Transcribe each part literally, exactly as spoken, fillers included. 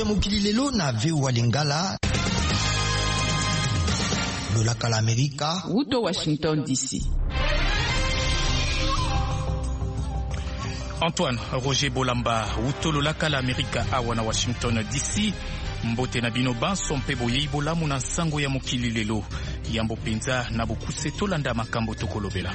ya mokili lelo na Veo Lingala lolaka la Amerika Uto Washington D C. Antoine Roger Bolamba Uto lolaka la Amerika awa na Washington D C. Mbote na bino banso mpe boye ibolamu na nsango ya mokili lelo yambo penza na bokuse tolanda makambo tokolobela.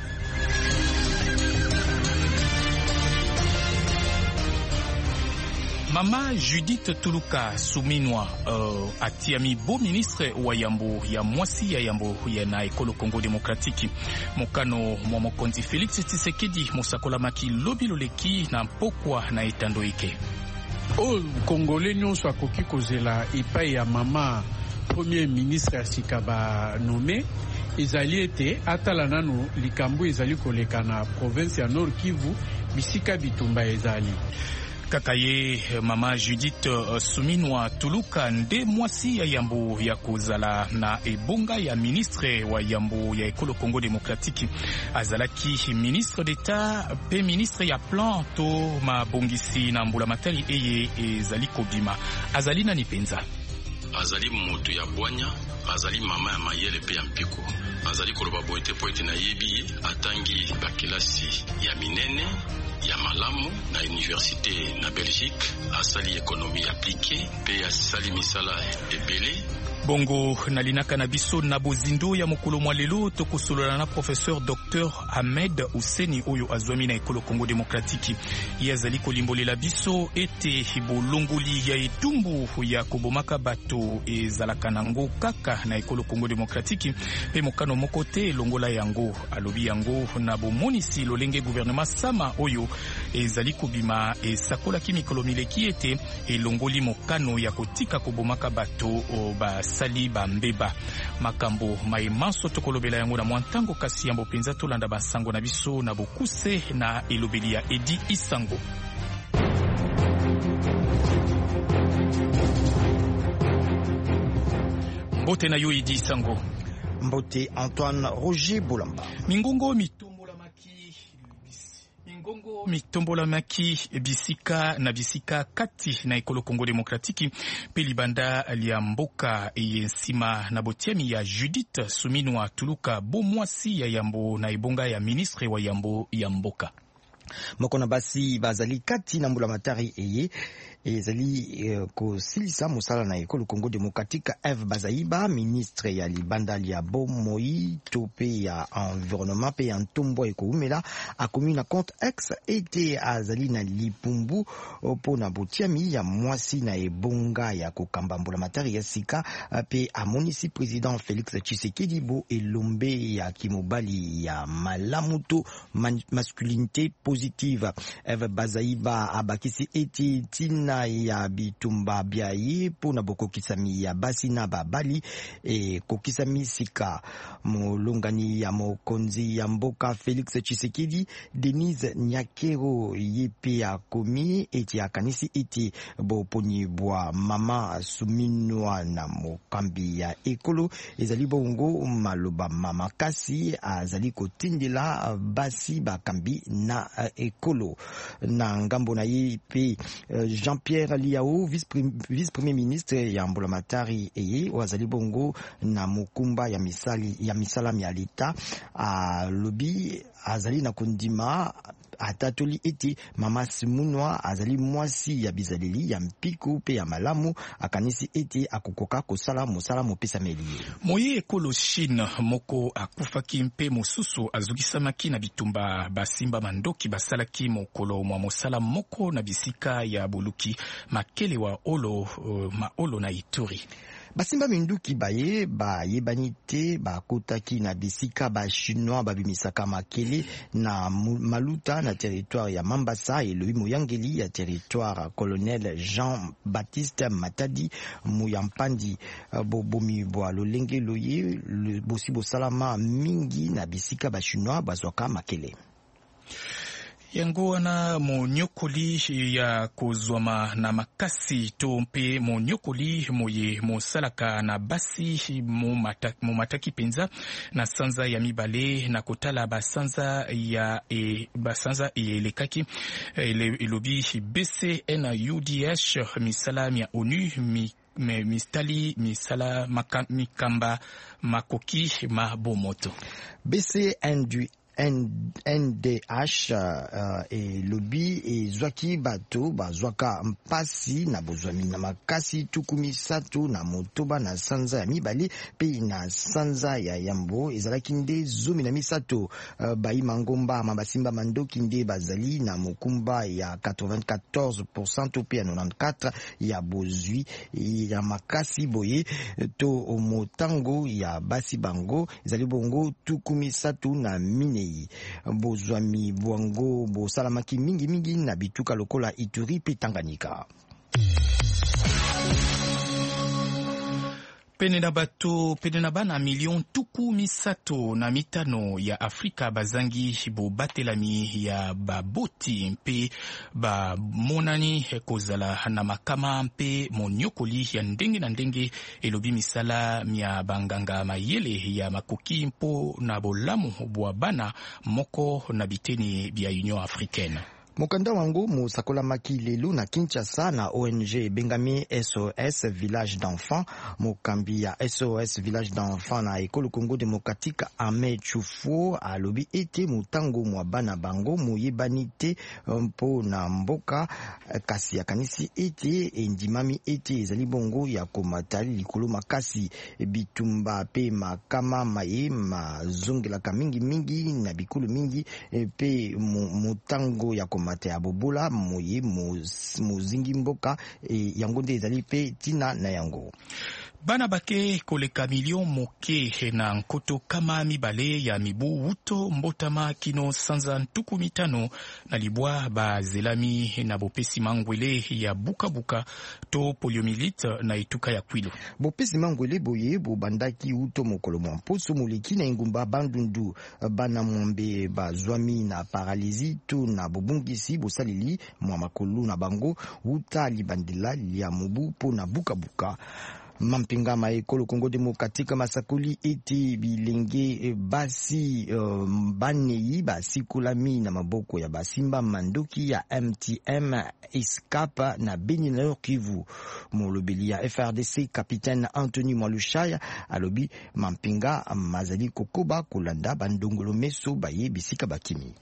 Mama Judith Tuluka Suminwa uh, atiami bo ministre wa yambo ya mwasi ya yambo ya na ekolo Congo Demokratiki mokano mwa mokonzi Felix Tshisekedi mosakola maki lobi loleki na mpokwa na etando ike. O Congolais nyonso akoki kozela epai ya mama premier ministre ya sika ba nommé ezali ete atala nano likambo ezali koleka na province ya Nord Kivu bisika bitumba ezali. Kakaye mama Judith uh, Suminwa Tuluka nde mwasi ya yambo ya kozala na ebonga ya ministre wa yambo ya ekolo Congo Demokratiki azalaki ministre d'État pe ministre ya plan to mabongisi na mbula matari eye ezali kobima azali na nipenza azali moto ya bwanya azali mama ya mayele pe ya mpiko azali koloba boete poete na yebi atangi bakilasi ya minene ya malamu na université na Belgique asali ekonomi appliquée pe asali misala ebele. Bongo nalinaka na biso na bozindo ya mokolo mwa lelo tokosolola na professeur docteur Ahmed Ouseni oyo azwami na ekolo Congo Demokratiki yazali kolimbolela biso ete bolongoli ya etumbu ya kobomaka bato ezalaka nango kaka na ekolo Congo Demokratiki pe mokano moko te longola yango alobi yango na bomonisi lolenge gouvernement sama oyo ezali kobima esakolaki mikolo mileki ete elongoli mokano ya kotika kobomaka bato ba sali bambeba makambo maimanso tokolobela yango na mwantango kasi yambo penza tolanda basango na biso na bokuse na elobeli ya Edi Isango. Mbote na yo Edi Isango. Mbote Antoine Roger Bolamba. Mingongo mito Ngongo mitombola maki bisika na bisika kati na ekolo Congo Demokratiki pe libanda lia mboka eyensima na botiami ya Judith Suminwa Tuluka bomwasi ya yambo na ebonga ya ministre wa yambo ya mboka. Mokona basi bazali kati na mbula matari eye ezali uh, kosilisa musala na ekolo Congo Demokratika Eve Bazaiba ministre ya libanda lia bomoi tope ya environnement pe ya ntombo ekoumela akomi na compte X ete azali na lipumbu po na botiami ya mwasi na ebonga ya kokamba mbula matari ya sika pe amonisi président Félix Tshisekedi bo elombe ya kimobali ya malamuto masculinité positive. Eve Bazaiba abakisi eti tina ya bitumba biaye pona bokokisami ya basi na babali e kokisami sika molongani ya mokonzi ya mboka Félix Tshisekedi Denise Nyakero yepe ya komi eti akanisi eti boponi bwa mama Suminwa na mokambi ya ekolo ezali bongo maloba mama kasi azali kotindela basi bakambi na ekolo na ngambo na yepe Jean Pierre Liao, vice-premier ministre ya mbulamatari eye wazali bongo na mukumba ya misali ya misala ya leta a lobi azali na kundima atatoli eti mama Suminwa azali mwasi ya bizaleli ya mpiku pe ya malamu akanisi eti akokoka kosala mosala mopesa meli moye ekolo Chine moko akufaki mpe mosusu azukisamaki na bitumba basimba mandoki basalaki mokolo mwa mosala moko na bisika ya boluki makele wa olo uh, maolo na Ituri. Basimba minduki baye ba yebanite ba kotaki na bisika ba chinois babimisaka makele na maluta na territoire ya Mambasa et le Moyangeli ya territoire colonel Jean-Baptiste Matadi Muyampandi bobomi bwa lolenge loye le bosibo salama mingi na bisika ba chinois bazwaka makele. yango wana monyokoli ya kozwama na makasi to mpe monyokoli moye mosalaka na basi mo mataki, mo mataki penza na sanza ya mibale na kotala basanza ya e, basanza elekaki elobi B C N U D H misala ya ONU mi me mistali misala maka, mikamba makoki mabomoto. B C N D H uh, e lobi e zwaki bato bazwaka mpasi na bozwami na makasi tukumi satu na motoba na sanza ya mibali pe na sanza ya Yambo ezalaki nde zumi na misato uh, bayi mangomba mabasimba mandoki nde bazali na mokumba ya quatre-vingt-quatorze pour cent pe ya quatre-vingt-quatre ya bozwi ya makasi boye to motango ya basi bango ezali bongo tukumi satu na mine bozwami bwango bosalamaki mingi mingi na bituka lokola Ituri pe Tanganyika. Pene na bato pene na bana milion tuku misato na mitano ya Afrika bazangi bo batelami ya baboti mpe ba monani kozala na makama mpe monyokoli ya ndenge na ndenge elobi misala mya banganga mayele ya makoki mpo na bolamu bwa bana moko na biteni bya Union Africaine. Mokanda wango musakola maki lelu na Kinshasa na O N G Bengami S O S Village d'Enfants mokambi ya S O S Village d'Enfants na ekolo Congo Démocratique Ahmed Choufou alobi ete mutango mwa bana bango moyebani te mpo na mboka kasi ya kanisi ete endimami ete ezali bongo ya komatali likolo makasi bitumba pe makama maye mazongelaka mingi mingi na bikulu mingi pe mutango ya mate ya bobola moye mozingi mboka e, yango nde ezali pe tina na yango. Bana bake koleka milion moke na nkoto kama mibale ya mibu wuto mbotama kino sanza ntuku mitano na libwa ba zelami na bopesi mangwele ya buka buka to poliomyélite na ituka ya Kwilu. Bopesi mangwele boye bo bandaki wuto mokolo mposo moleki na ingumba bandundu bana mwambe bazwami na paralysie to na bobungisi bosalili mwa makolu na bango wuta libandela lia mobu po na buka buka. Mampinga ma ekolo Congo Démocratique masakuli eti bilenge basi uh, baneyi basi kulami na maboko ya basimba mandoki ya M T M Escapa na Beni Nord Kivu. Molobeli ya F R D C capitaine Anthony Mwalushaya alobi mampinga mazali kokoba kolanda bandongolo meso baye bisika bakimi.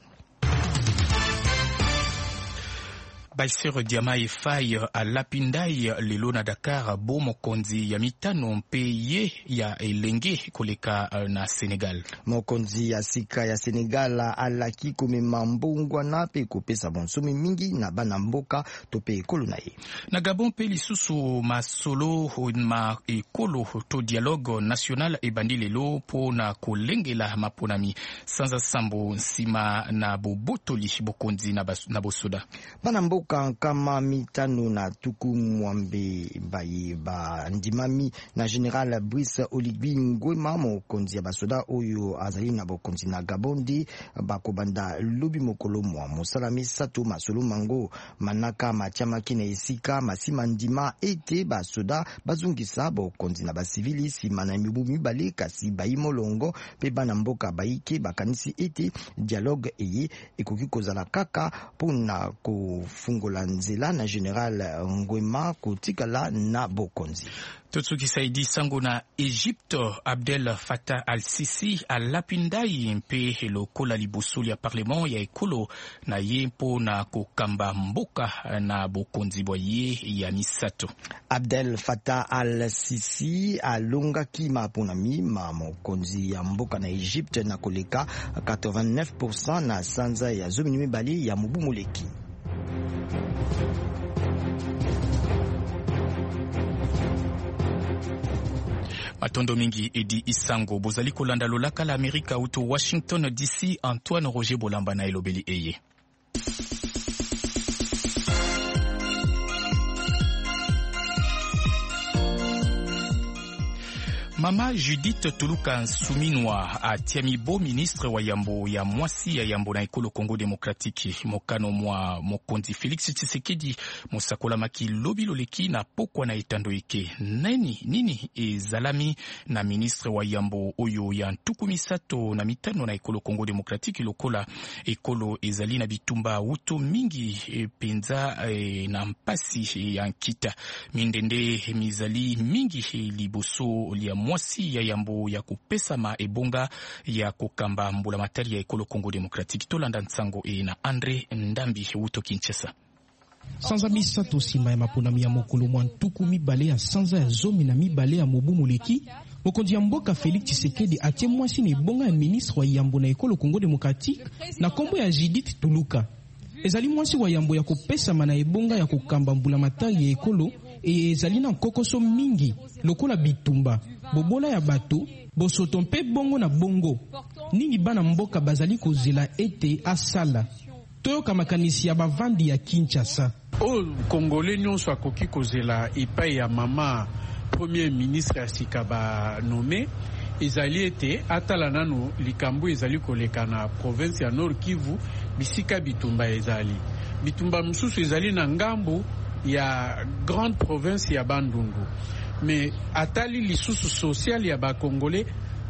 Baisero Diama Efai a Lapindai lelo na Dakar bo mokonzi ya mitano mpe ye ya elenge koleka na Senegal. Mokonzi ya sika ya Senegal alaki komema mbongwa na pe kopesa bonsomi mingi na bana mboka to pe ekolo na ye. Na Gabon pe lisusu masolo ma ekolo to dialogue national ebandi lelo po na kolengela maponami sanza sambo nsima na bobotoli bokonzi na, na bosoda. Bana mboka kama mitano na tuku mwambe baye ba ndimami na General Brice Oligui Nguema mokonzi ya basoda oyo azali na bokonzi na Gabondi bakobanda lobi mokolo mwa mosalami sato masolo mango manaka machama kina esika masima ndima ete basoda bazungisa bokonzi na basivili sima na mibu mibale kasi bayi molongo pe bana mboka bayike bakanisi ete dialogue eye ekoki kozala kaka pona kofungola nzela na General Nguema kotikala na bokonzi. Totsuki Saidi sango na Egypte Abdel Fattah al-Sisi alapindai mpe lokola libusuli ya parlement ya ekolo na ye mpo na kokamba mboka na bokonzi bwa ye ya misato. Abdel Fattah al-Sisi alongaki maponami ma mokonzi ya mboka na Egypte na koleka quatre-vingt-neuf pour cent na sanza ya zomi mibali ya mubu moleki. Matondo mingi Edi Isango bozali kolanda lolaka la Amerika uto Washington D C. Antoine Roger Bolamba na elobeli eye. Mama Judith Tuluka Nsuminwa atiamibo ministre wa yambo ya mwasi ya yambo na ekolo Congo Demokratiki mokano mwa mokonzi Felix Tshisekedi musakola maki lobi loleki na pokwa na etando ike nani nini ezalami na ministre wa yambo oyo ya ntuku misato na mitano na ekolo Congo Demokratiki lokola ekolo ezali na bitumba uto mingi e, penza e, na mpasi ya nkita mindende mizali mingi e, liboso lia mwasi ya yambo ya kupesama ebonga ya kokamba mbula matari ya ekolo Congo Demokratiki tolanda nsango e na Andre Ndambi uto Kinshasa. Sanza misato simba ya maponami ya mokolo mwa ntuku mibale ya sanza ya zomi na mibale ya mobu moleki mokonzi ya mboka Felix Tshisekedi atie mwasi na ebonga ya ministre wa yambo na ekolo Congo Demokratiki na kombo ya Judith Tuluka. Ezali mwasi wa yambo ya kopesama na ebonga ya kokamba mbula matari ya ekolo e ezali na kokoso mingi lokola bitumba bobola ya bato bosoto mpe bongo na bongo nini bana mboka bazali kozela ete asala toyoka makanisi ya bavandi ya Kinshasa. O Congolais nyonso akoki kozela epai ya mama premier ministre asika ba nommé ezali ete atala nano likambo ezali koleka na province ya Nord Kivu bisika bitumba ezali bitumba msusu ezali na ngambo ya grande province ya Bandundu mais atali lisusu social ya ba Congolais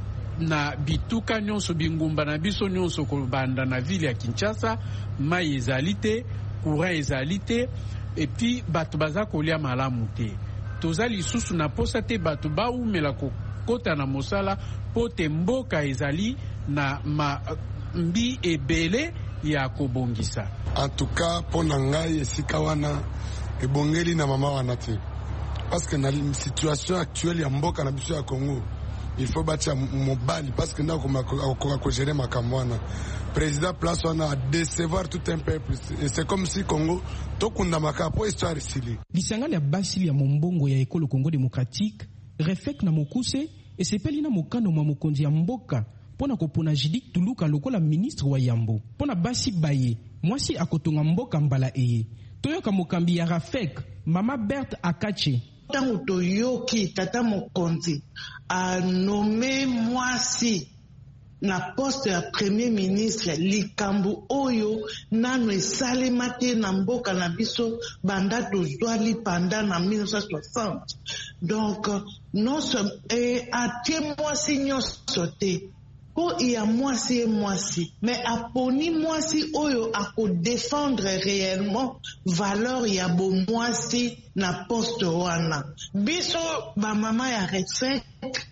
na bituka nyonso bingumba na biso nyonso kobanda na ville ya Kinshasa mai ezali te courant ezali te et puis bato baza kolia malamu te toza lisusu na posa te bato baumela kokota na mosala pote mboka ezali na ma mbi ebele ya kobongisa. En tout cas pona ngai esika wana ebongeli na mama wana te parce que na situation actuelle ya mboka na biso ya Congo il faut bâtir mobile parce que na ko ko gérer makambo wana président place wana a décevoir tout un peuple et c'est comme si Congo tokunda makapo histoire isili lisangala ya basili ya mombongo ya ekolo Congo Demokratiki refek na mokuse esepeli na mokano mwa mokonzi ya mboka pona kopona Judith Tuluka lokola ministre wa yambo pona basi baye mwasi akotonga mboka mbala eye toyoka mokambi ya Rafek mama Berthe Akache. Tango toyoki tata mokonzi a nommé mwasi na poste ya premier ministre likambu oyo nano esalema te na mboka na biso banda tozwali panda na mille neuf cent soixante. Donc non e atie mwasi nyonso te po iya mwasi e mwasi mais aponi mwasi oyo ako défendre réellement valeur ya bo mwasi na poste wana biso ba mama ya Refek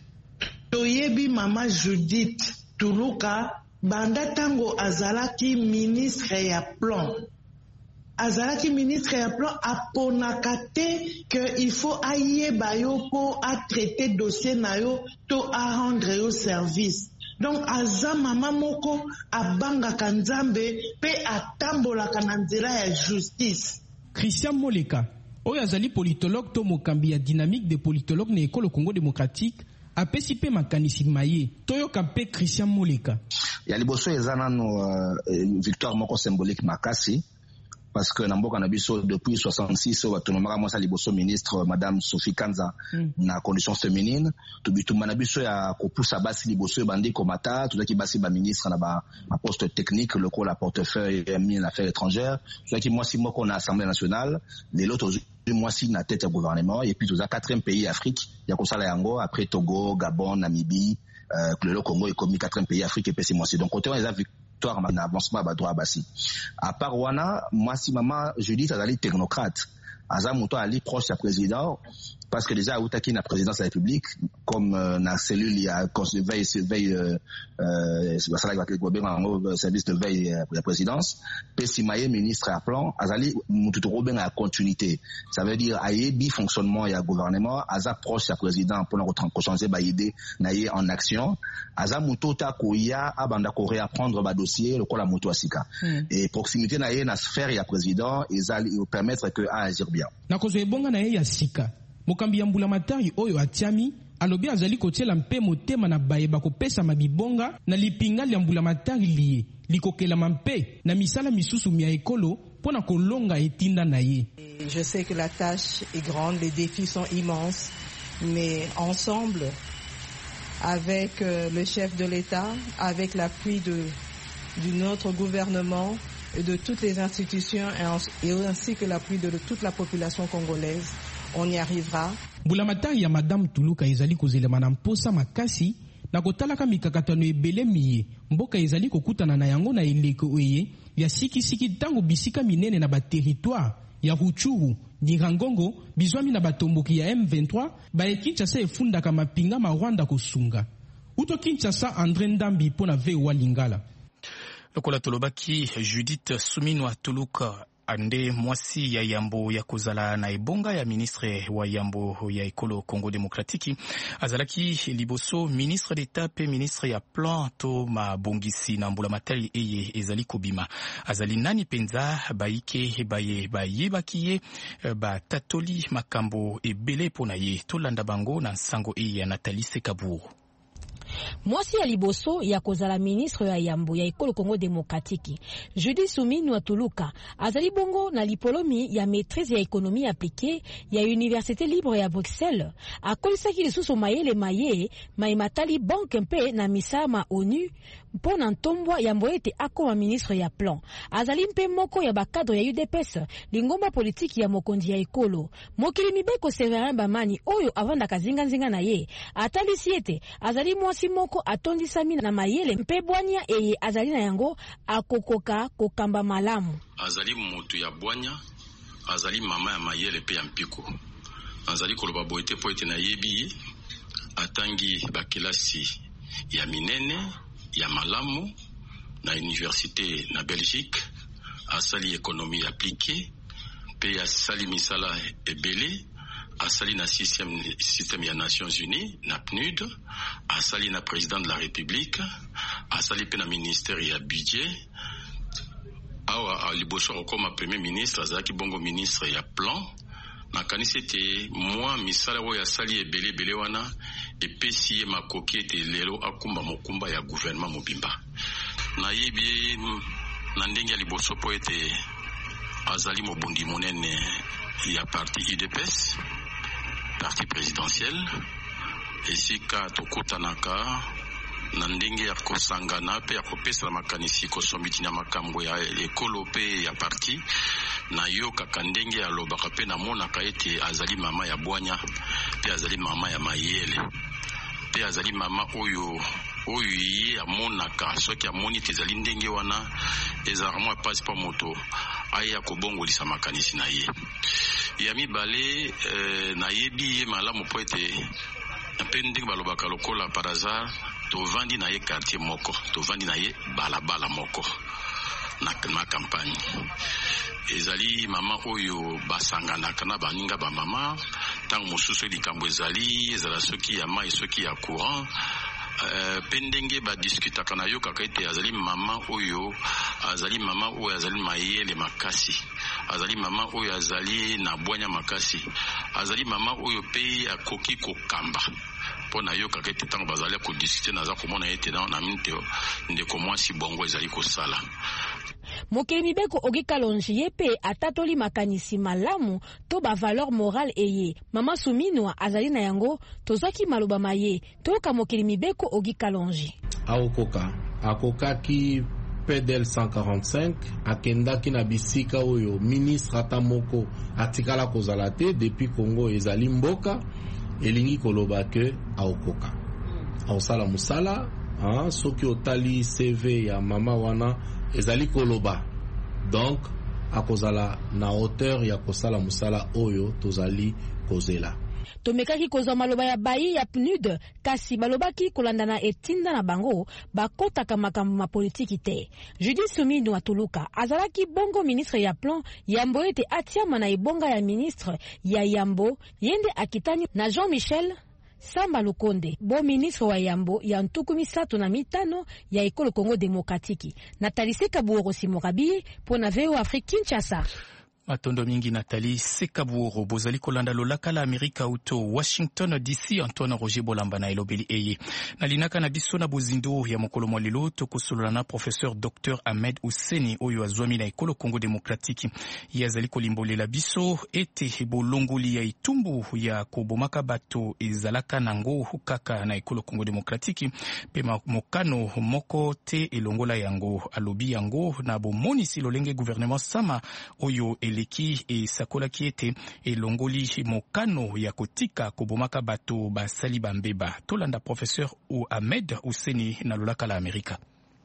toyebi mama Judith Tuluka banda tango azalaki ministre ya plan azalaki ministre ya plan aponaka te que il faut ayeba yo po a traiter dossier na yo to a rendre yo service. Donc aza mama moko abangaka nzambe pe atambolaka na nzela ya justice. Christian Moleka oyo azali politologue to mokambi ya dynamique de politologue na ekolo Congo Demokratiki apesi pe makanisi maye toyoka pe Christian Moleka. Ya liboso eza nano uh, victoire moko symbolique makasi parce que namboka na biso depuis soixante-six batonomaka mwasa liboso ministre madame Sophie Kanza mm. na condition féminine tubituma na biso ya kopusa basi liboso bandi komata tuzaki basi ba ministre na ba poste technique le ko la portefeuille mis en affaires étrangères tuzaki mwasi moko na assemblée nationale les autres mwasi na tête ya gouvernement et puis tuza quatrième pays Afrique ya kosala yango après Togo, Gabon, Namibie euh, le Congo est comme quatrième pays Afrique et puis c'est mwasi donc côté on les a victoire na avancement ba droit basi à part wana mwasi mama Judith azali technocrate aza moto ali proche ya président parce que déjà autaki na présidence de la République comme euh, na cellule ya veille veille euh euh service de veille pour la présidence pesimaye ministre à plan azali mutu to benga la continuité ça veut dire ayebi fonctionnement ya gouvernement aza proche ya président pour ko changer ba idée na ye en action aza mutu ta ko ya abanda ko réapprendre ba dossier le ko la mutu asika mm. et proximité na ye na sphère ya président ezali permettre que a agir bien na ko zo ebonga na ye ya sika mokambi ya mbula matari oyo atiami alobi azali kotiela mpe motema na bayeba kopesa mabibonga na lipingali ya mbula matari liye likokela mpe na misala misusu mia ekolo pona kolonga etinda na ye. Je sais que la tâche est grande, les défis sont immenses, mais ensemble avec euh, le chef de l'État, avec l'appui de, de notre gouvernement et de toutes les institutions et ainsi que l'appui de, de toute la population congolaise, on y arrivera. Mbulamatari ya Madame Tuluka ezali kozelema na mposa makasi na kotalaka mikakatano ebele miye mboka ezali kokutana na yango na eleko eye ya sikisiki tango bisika minene na ba territoire ya Ruchuru, Nirangongo, bizwami na batomboki ya M vingt-trois ba Kinshasa efundaka mapinga ma Rwanda kosunga. Uto Kinshasa, André Ndambi pona ve wa Lingala. Lokola tolobaki Judith Suminwa Tuluka ande mwasi ya yambo ya kozala na ebonga ya ministre wa yambo ya ekolo Congo Demokratiki azalaki liboso ministre d'État pe ministre ya plan to mabongisi na mbulamatari eye ezali kobima azali nani penza baike baye baye bakiye ba tatoli makambo ebele pona ye tolanda bango na sango eye ya Nathalie Sekaburu. Mwasi ya liboso ya kozala ministre ya yambo ya ekolo Congo Demokratiki Judith Suminwa Tuluka azali bongo na lipolomi ya maîtrise ya économie appliquée ya Université libre ya Bruxelles akolisaki lisusu mayele maye maimatali banque mpe na misama ONU mpona ntombwa yambo ete akoma ministre ya plan azali mpe moko ya bakadre ya U D P S lingomba politiki ya mokonzi ya ekolo mokili mibeko Severin Bamani oyo avandaka zinga-zinga na ye atalisi ete azali mwasi moko atondisami na mayele mpe bwanya eye azali na yango akokoka kokamba malamu azali moto ya bwanya azali mama ya mayele pe ya mpiko azali koloba boete po ete na yebi atangi bakelasi ya minene ya malamu na université na Belgique asali économie appliquée pe asali misala ebele asali na système système ya Nations Unies na P N U D asali na président de la République asali pe na ministère ya budget awa liboso okoma premier ministre azaki bongo ministre ya plan na kanisi ete mwa misala oyo asali ebele ebele wana epesi ye makoki ete lelo akumba mokumba ya gouvernement mobimba na yebi na ndenge ya liboso po ete azali mobundi monene ya parti U D P S parti présidentiel esika tokutanaka na ndenge ya kosangana pe ya kopesa makanisi kosomiti na makambo ya ekolo pe ya parti na yo kaka ndenge ya lobaka pe na monaka ete azali mama ya bwanya pe azali mama ya mayele pe azali mama oyo oyo ye amonaka soki amoni te ezali ndenge wana ezalaka mwa pasi pa moto aya kobongolisa makanisi na ye ya mibale eh, na yebi ye malamu po ete pe ndenge balobaka lokola par hasard tovandi na ye quartier moko tovandi na ye balabala moko na, na campagne ezali mama oyo basanganaka na baninga ba mama tango mosusu likambo ezali ezala soki ya mai soki ya courant Uh, pendenge ba diskutaka na yo kaka ete azali mama oyo azali mama oyo azali mayele makasi azali mama oyo azali na bwanya makasi azali mama oyo pe akoki kokamba pona yo kaka ete tango bazali kodiskute naza komona ete na minte ndeko mwasi bongo ezali kosala mokili mibeko Ogi Kalonji ye pe atatoli makanisi malamu to ba valeur morale eye mama Suminwa azali na yango tozaki maloba maye toka mokili mibeko Ogi Kalonji aokoka akokaki P D L cent quarante-cinq akendaki na bisika oyo ministre atamoko atikala kozala te depuis Congo ezali mboka elingi koloba ke aokoka aosala musala hein, soki otali C V ya mama wana ezali koloba donc akozala na hauteur ya kosala musala oyo tozali kozela tomekaki kozwa maloba ya bayi ya P N U D kasi balobaki kolandana etinda na bango bakotaka makambo ma politiki te Judith Suminwa Tuluka azalaki bongo ministre ya plan yambo ete atiama na ebonga ya ministre ya yambo yende akitani na Jean-Michel Samba Lukonde bo ministre wa yambo ya ntuku misato na mitano ya ekolo Congo Demokratiki Nathalie Sekaburu Simorabi pona V O Afrique Kinshasa. Matondo mingi Nathalie Sekaburo bozali kolanda lolaka la Amerika uto Washington D C. Antoine Roger Bolamba na elobeli eye nalinaka na biso na bozindo ya mokolo mwa lelo tokosolola na professeur docteur Ahmed Ouseni oyo azwami na ekolo Congo Démocratique. Ye azali kolimbolela biso ete bolongoli ya itumbu ya kobomaka bato ezalaka nango kaka na ekolo Congo Démocratique pe mokano moko te elongola yango. Alobi yango na bomonisi lolenge gouvernement sama oyo eleki e sakola kiete elongoli mokano ya kotika kobomaka bato basali bambeba. Tolanda professeur ou Ahmed Ouseni na lolaka la Amerika.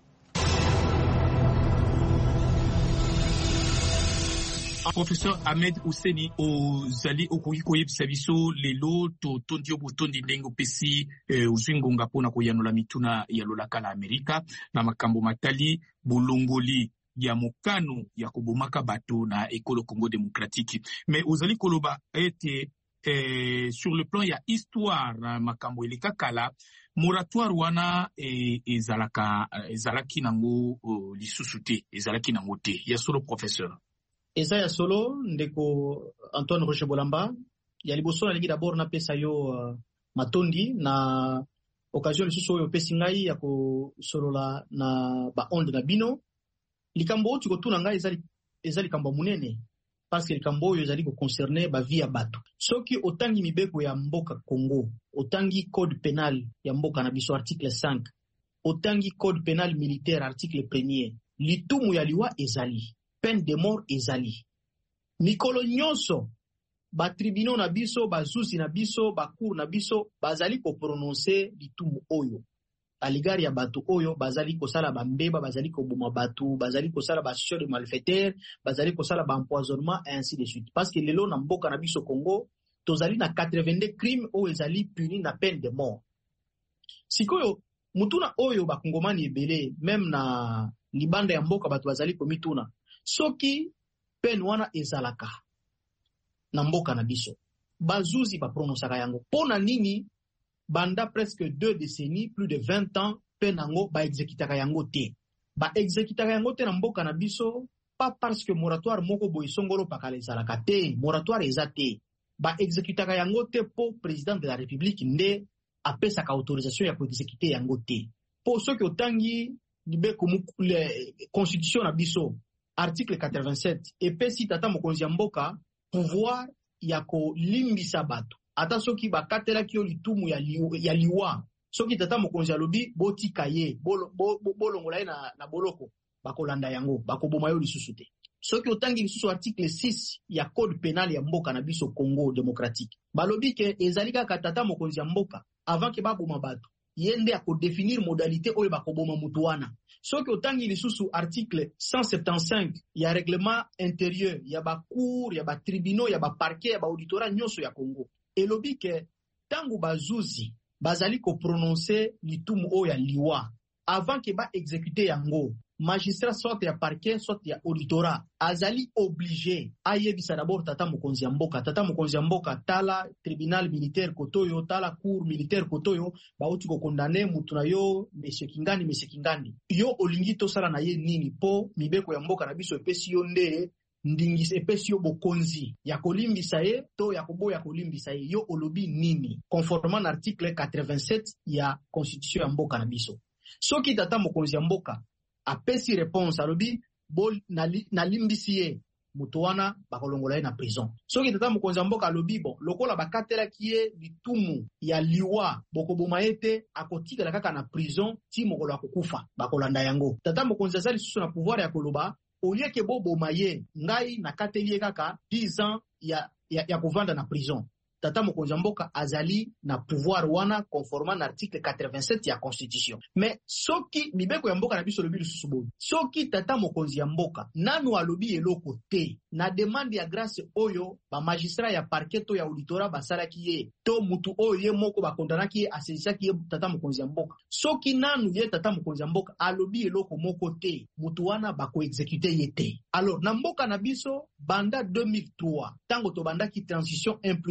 Professeur Ahmed Ouseni ozali okoki koyebisa biso lelo to tondi obotondi ndenge opesi uzwingonga mpona koyanola mituna ya lolaka la Amerika na makambo matali bolongoli ya mokano ya kobomaka bato na ekolo Congo Démocratique. Mais ozali koloba ete eh, sur le plan ya histoire makambo eleka kala moratoire wana e, ezalaka ezalaki nango uh, lisusu te ezalaki nango te ya solo professeur. Eza ya solo ndeko Antoine Roger Bolamba ya liboso na lingi d'abord na pesa yo uh, matondi na occasion lisusu oyo pesi ngai ya ko solola na ba onde na bino likambo oyo tikotuna ngai ezali ezali likambo munene parce que likambo oyo ezali ko concerner ba vie ya bato. Soki otangi mibeko ya mboka Congo, otangi code pénal ya mboka na biso article cinq, otangi code pénal militaire article premier, litumu ya liwa ezali peine de mort ezali. Mikolo nyonso ba tribunaux na biso, ba zuzi na biso, ba cour na biso bazali ko prononcer litumu oyo. Aligari ya bato oyo bazali ko sala bambeba, bazali ko boma bato, bazali ko sala ba association de malfaiteurs, bazali ko sala ba empoisonnement et ainsi de suite. Parce que lelo na mboka na biso Congo tozali na quatre-vingt-deux crimes oyo ezali puni na peine de mort. Sikoyo mutuna oyo ba kongomani ebele même na libanda ya mboka bato bazali ko mituna soki peine wana ezalaka na mboka na biso bazuzi ba prononcaka yango pona nini banda presque deux décennies plus de vingt ans peine yango ba exécutaka yango te ba exécutaka yango te na mboka na biso pas parce que moratoire moko boy songolo pakala ezalaka te moratoire eza te ba exécutaka yango te po président de la république nde apesaka autorisation ya ko exécuter yango te po soki otangi libeko le constitution na biso article quatre-vingt-sept epesi tata mokonzi ya mboka pouvoir ya ko limbisa bato ata soki bakatelaki yo litumu ya, li, ya liwa soki tata mokonzi alobi botika ye bolongola ye na, na boloko bakolanda yango bakoboma yo lisusu te. Soki otangi lisusu article six ya code pénal ya mboka na biso Congo Démocratique balobi ke ezali kaka tata mokonzi ya mboka avant ke baboma bato yende ako définir modalité oyo bakoboma mutu wana. Soki otangi lisusu article cent septante-cinq ya règlement intérieur ya ba cour ya ba tribunaux ya ba parquet ya ba auditorat nyonso ya Congo elobi ke tangu bazuzi bazali ko prononcer litumu oyo ya liwa avant ke ba exécuter yango magistrat soit ya parquet soit ya auditorat azali obligé ayebisa d'abord tata mokonzi ya mboka tata mokonzi ya mboka tala tribunal militaire kotoyo tala cour militaire kotoyo bauti ko condamner mutu na yo monsieur Kingani monsieur Kingani yo olingi to sala na ye nini po mibeko ya mboka na biso epesi yo nde ndingisi epesi yo bokonzi ya kolimbisa ye to ya koboya kolimbisa ye yo olobi nini conformément à l'article quatre-vingt-sept ya constitution ya mboka na biso. Soki tata mokonzi ya mboka apesi réponse alobi bol na limbisi ye mutu wana bakolongola ye na prison. Soki tata mokonzi ya mboka alobi bon lokola bakatelaki ye litumu ya liwa bokoboma ye te akotikala kaka na prison ti mokolo akokufa bakolanda yango. Tata mokonzi azali susu na pouvoir ya koloba olie ke boboma ye ngai nakateli ye kaka dix ans ya, ya, ya kovanda na prison. Tata mokonzi ya mboka azali na pouvoir wana conformément à l'article quatre-vingt-sept ya constitution. Mais soki mibeko ya mboka na biso lobi lisusu boyi soki tata mokonzi ya mboka nanu alobi eloko te na demande ya grâce oyo ba magistrat ya parquet to ya auditorat basalaki ye to mutu oyo ye moko bakondanaki ye asezisaki ye tata mokonzi ya mboka soki nanu ye tata mokonzi ya mboka alobi eloko moko te mutu wana bako exécuter ye te. Alors na mboka na biso banda deux mille trois tango to bandaki transition un plus quatre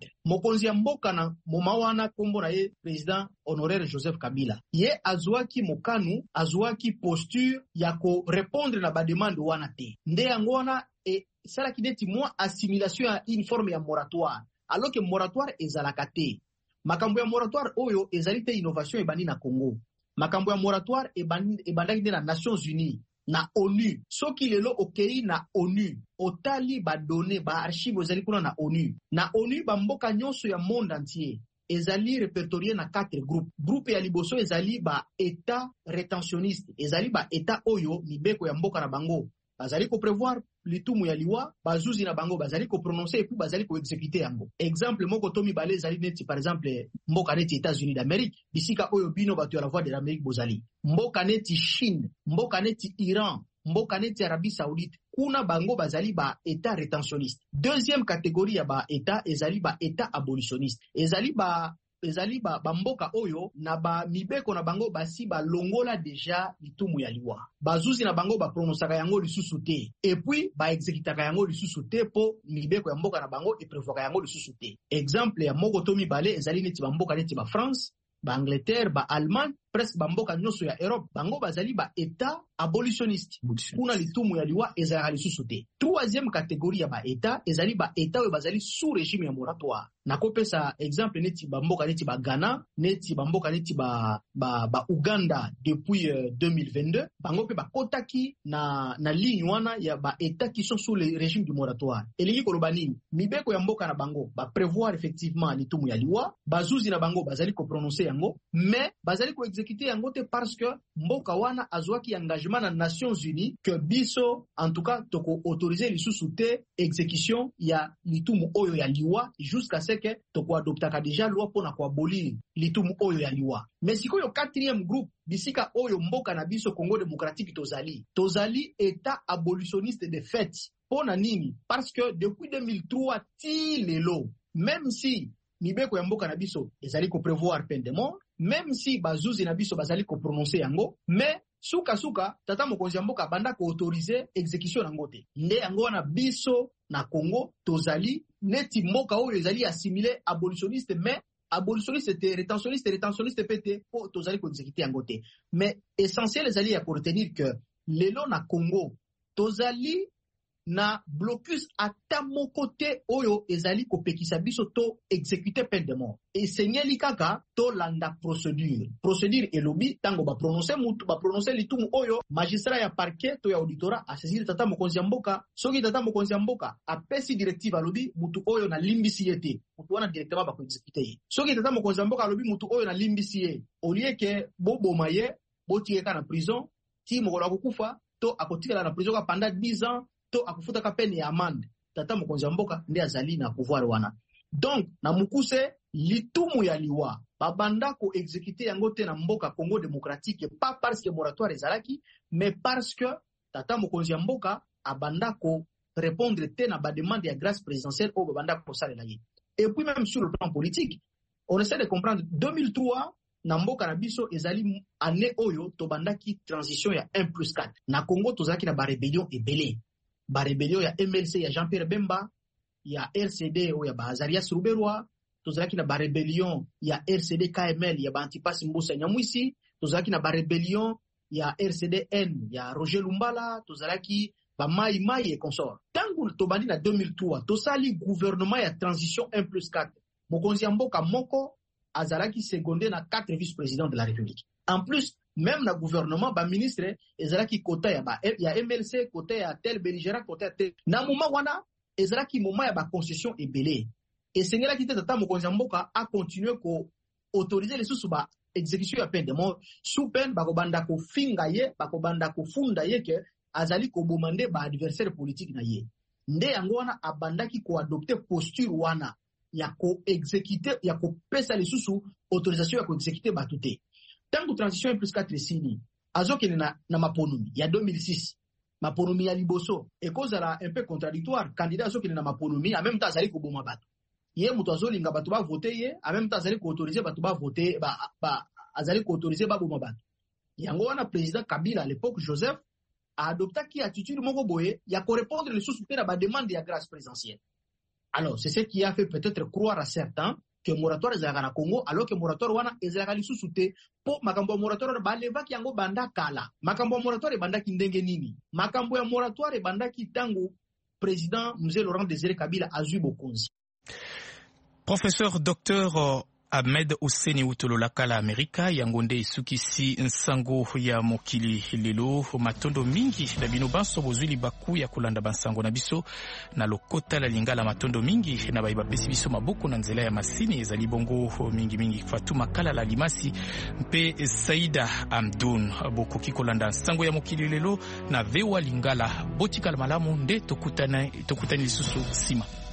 quatre. Mokonzi ya mboka na moma wana kombo na ye président honoraire Joseph Kabila. Ye azwaki mokanu, azwaki posture ya ko répondre na ba demande wana te. Nde yango wana e salaki neti mwa assimilation ya une forme ya moratoire. Alors que moratoire ezalaka te. Makambo ya moratoire oyo ezali te innovation ebandi na Congo. Makambo ya moratoire ebandi ebandaki na Nations Unies na ONU. Soki lelo okei na ONU, otali ba données ba archives ezali kuna na ONU. Na ONU ba mboka nyonso ya monde entier ezali répertorié na quatre groupes. Groupe ya liboso ezali ba état rétentionniste, ezali ba état oyo mibeko ya mboka na bango bazali ko prévoir litumu ya liwa, bazuzi na bango bazali ko prononcer et puis bazali ko exécuter yango. Exemple moko to mibale ezali neti par exemple mboka neti États-Unis d'Amérique, bisika oyo bino bato ya la voix de l'Amérique bozali. Mboka neti Chine, mboka neti Iran, mboka neti Arabie Saoudite, kuna bango bazali ba état rétentionniste. Deuxième catégorie ya ba état ezali ba état abolitionniste. Ezali ba ezali ba, ba mboka oyo na ba mibeko na bango basi ba longola deja litumu ya liwa. Bazuzi na bango ba pronosaka yango lisusu te. Et puis ba exécutaka yango lisusu te po mibeko ya mboka na bango e prévoka yango lisusu te. Exemple ya moko to mibale ezali neti ba mboka neti ba France, ba Angleterre, ba Allemagne, presque ba mboka nyonso ya Europe, bango bazali ba état abolitionniste. Kuna litumu ya liwa ezali lisusu te. Troisième catégorie ya ba état ezali ba état oyo bazali sous régime ya moratoire. Nakopesa exemple neti ba mboka neti ba Ghana, neti ba mboka neti ba ba, ba Uganda depuis euh, deux mille vingt-deux, bango pe ba kotaki na na ligne wana ya ba état qui sont sous le régime du moratoire. Elingi koloba nini? Mibeko ya mboka na bango ba prévoir effectivement litumu ya liwa, bazuzi na bango bazali ko prononcer yango, mais bazali ko exécuter yango te parce que mboka wana azwaki engagement na Nations Unies que biso en tout cas toko autoriser lisusu te exécution ya litumu oyo ya liwa jusqu'à ce que toko adoptaka déjà loi pona ko abolir litumu oyo ya liwa. Mais sikoyo quatrième groupe bisika oyo mboka na biso Congo démocratique tozali tozali état abolitionniste de fait. Pona nini? Parce que depuis deux mille trois ti lelo, même si mibeko ya mboka na biso ezali ko prévoir peine de mort, même si bazuzi na biso bazali ko prononcer yango, mais suka suka tata mokonzi ya mboka banda ko autoriser exécution yango te. Nde yango na biso na Congo tozali neti mboka oyo ezali assimilé abolitionniste, mais abolitionniste te rétentionniste rétentionniste pete po tozali ko exécuter yango te. Mais essentiel ezali ya ko retenir que lelo na Congo tozali na blocus ata moko te oyo ezali kopekisa biso to exécuter peine de mort. Et senyeli kaka to landa procédure. Procédure elobi tango ba prononcer mutu ba prononcer litumu oyo magistrat ya parquet to ya auditorat a saisir tata mokonzi ya mboka, soki tata mokonzi ya mboka apesi directive alobi mutu oyo na limbisi yete. Mutu wana directement ba ko exécuter ye. Soki tata mokonzi ya mboka alobi mutu oyo na limbisi ye, au lieu que bobo maye botieka na prison, ti mokola kokufa to akotikala na prison ka pendant dix ans to akufuta ka peine ya amende. Tata mokonzi ya mboka ndi azali na pouvoir wana. Donc na mukuse litumu ya liwa babanda ko exécuter yango te na mboka Congo démocratique, pas parce que moratoire ezalaki, mais parce que tata mokonzi ya mboka abanda ko répondre te na ba demande ya grâce présidentielle o babanda ko salela ye. Et puis même sur le plan politique, on essaie de comprendre deux mille trois na mboka na biso ezali année oyo to bandaki transition ya un plus quatre. Na Congo tozaki na ba rébellion ebele. Ba rébellion ya M L C ya Jean-Pierre Bemba, ya R C D o ya ba Azarias Ruberwa, tozalaki na ba rébellion ya R C D K M L ya ba Antipasi Mbusa Nyamwisi, tozalaki na ba rébellion ya R C D N ya Roger Lumbala, tozalaki ba Mai Mai et consort. Tangu tobandi na deux mille trois, tosali gouvernement ya transition un plus quatre. Mokonzi ya mboka moko azalaki secondé na quatre vice-présidents de la République. En plus, même na gouvernement ba ministre ezalaki kota ya ba ya M L C, kota ya tel belligérant, kota ya tel. Na moma wana ezalaki moma ya ba concession ebele. Et sengela ki tata mokonzi mboka a continuer ko autoriser les sous ba exécution ya peine de mort sous peine ba ko banda ko finga ye, ba ko banda ko funda ye ke azali ko bomande ba adversaire politique na ye. Nde yango wana abandaki ko adopter posture wana ya ko exécuter ya ko pesa les sous autorisation ya ko exécuter batute. Tango transition un plus quatre sini azokene na, na maponumi ya deux mille six, maponumi ya liboso ekozala un peu contradictoire, candidat azokene na maponumi en même temps azali ko boma bato ye muto azolinga bato ba voter ye en même temps azali ko autoriser bato ba voter ba, ba azali ko autoriser ba boma bato. Yango wana président Kabila à l'époque Joseph a adopté qui attitude moko boye ya ko répondre les sous-soutenir à ba demande ya grâce présidentielle. Alors, c'est ce qui a fait peut-être croire à certains que moratoire ezalaka na Congo, alors que moratoire wana ezalaka lisusu te. Po makambo ya moratoire balevaki yango banda kala. Makambo ya moratoire bandaki ndenge nini? Makambo ya moratoire bandaki tango président Mzee Laurent Désiré Kabila azui bokonzi. Professeur Docteur Ahmed Ouseni Utolola kala Amerika yangonde isukisi nsango ya mokili lelo matondo mingi na bino banso bozuli baku ya kulanda bansango na biso na lokota la lingala matondo mingi na baiba pesi biso maboko na nzela ya masini ezali bongo mingi mingi Fatuma kala la limasi mpe Saida Amdoun bokoki kolanda nsango ya mokili lelo na vewa lingala botikala malamu nde tokutana tokutani lisusu sima.